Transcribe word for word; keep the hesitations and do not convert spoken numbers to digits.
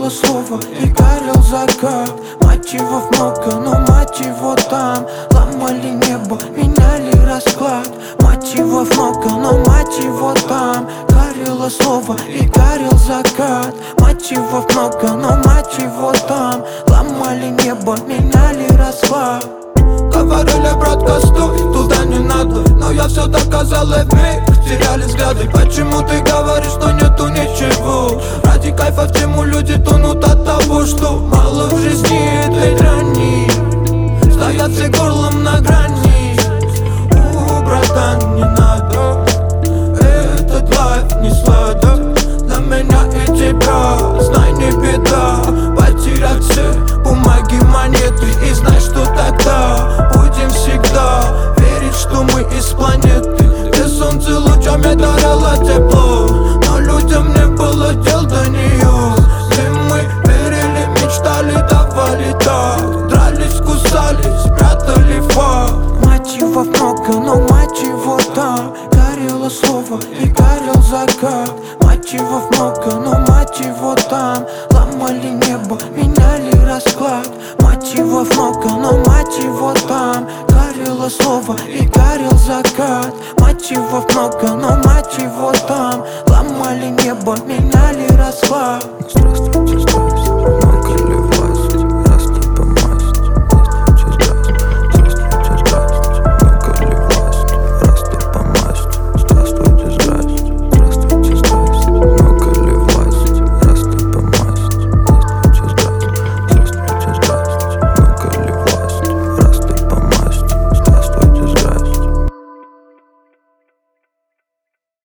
горело слово и горел закат. Мотивов много, но мать его там. Ломали небо, меняли расклад. Мотивов много, но мать его там. Горело слово и горел закат. Мотивов много, но мать его там. Ломали небо, меняли расклад. Говорили, братка, стой, туда не надо. Но я все доказал, и вмиг теряли взгляды. Почему ты говоришь, что нету ничего? Ради кайфа, в чему люди тонут от того, что мало в жизни этой грани. Стоят все горлом на грани. У, братан, не надо. Этот лайф не сладок для меня и тебя. Знай, не беда потерять все бумаги, монеты. И знай, что тогда будем всегда верить, что мы из планеты, где солнце лучами дарило тепло, но людям не было дел до нее. Где мы верили, мечтали, давали так. Дрались, кусались, прятали факт. Мотивов много, но мать его там. Горело слово и горел закат. Мотивов много, но мать его там. Ломали небо, меняли расклад. Мотивов много, но мать его там. Горело слово и горел закат. Мотивов много, но мать его там. Ломали небо, меняли расклад.